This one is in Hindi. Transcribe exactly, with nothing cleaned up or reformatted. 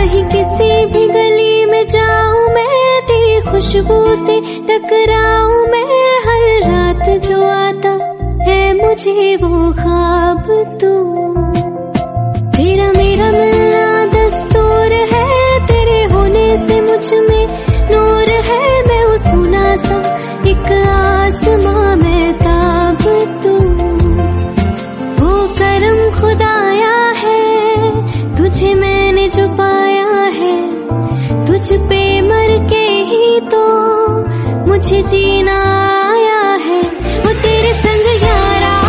कहीं किसी भी गली में जाऊं मैं, तेरी खुशबू से टकराऊं मैं। हर रात जो आता है मुझे वो ख्वाब तू, तेरा मेरा मिलना दस्तूर है, तेरे होने से मुझ में नूर है। मैं वो सुना सा एक आसमां में ताब तू, वो करम खुदाया है तुझे मैंने जो पाया है। तुझ पे मर के ही तो मुझे जीना